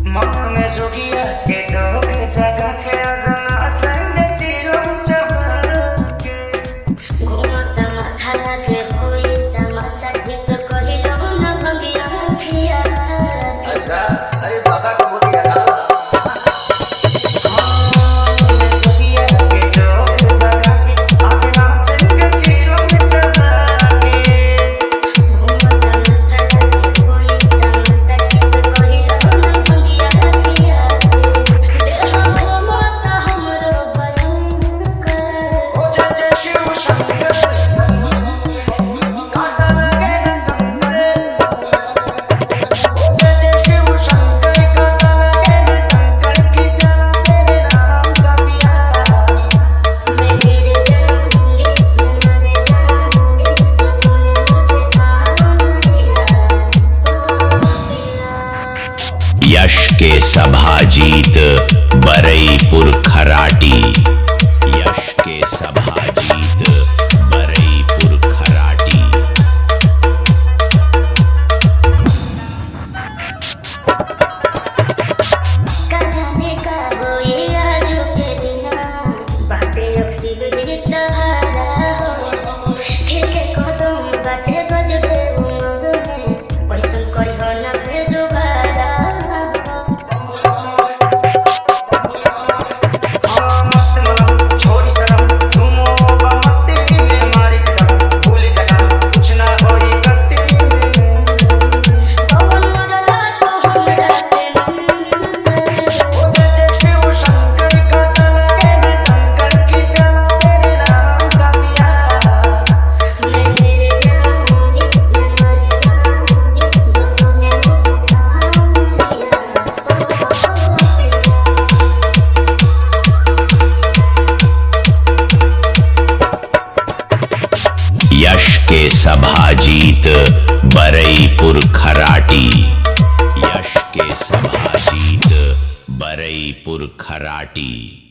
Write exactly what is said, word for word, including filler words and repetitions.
Yes के Sabhajit Baraipur खराटी। Yes के सभाजीत बरईपुर खराटी। जाने का वो ये आजू के बिना बातें अक्सिल दे सहारा हो ठेके को तुम बातें बजबे उमर में पैसा कोई हो ना फिर दोबारा यश के सभाजीत बरईपुर खराटी। यश के सभाजीत बरईपुर खराटी।